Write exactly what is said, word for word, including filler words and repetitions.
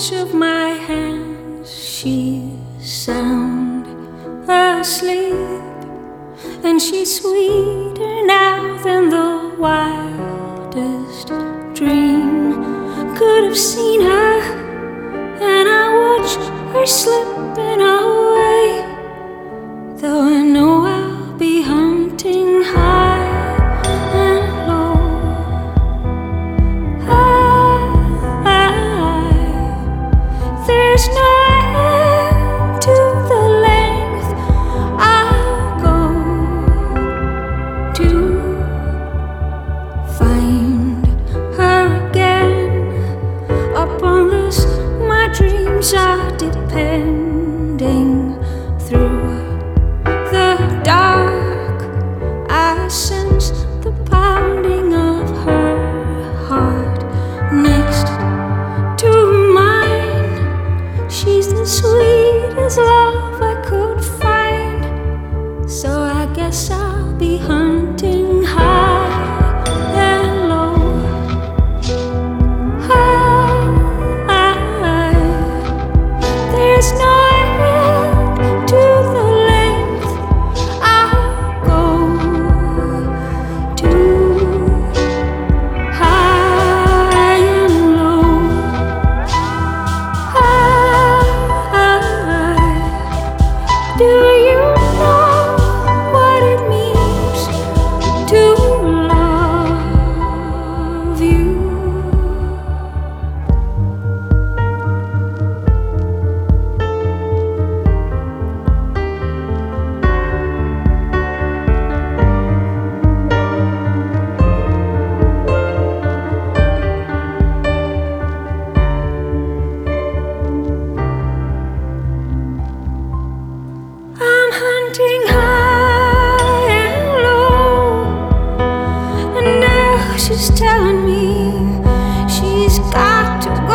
touch of my hands. She's sound asleep, and she's sweeter now than the wildest dream could have seen her. And I watched her slipping away, though I know I'll be hunting high and low. There's no end to the length I'll go to find her again. Upon this, my dreams are depending. Through the dark, I sense the pounding of her heart next to mine. She's the sweetest love I could find, so I guess I'll be hunting high and low. High. There's no end to the length I'll go to high and low. Do you know what it means to love you? I'm hunting high and low, and now she's telling me she's got to go.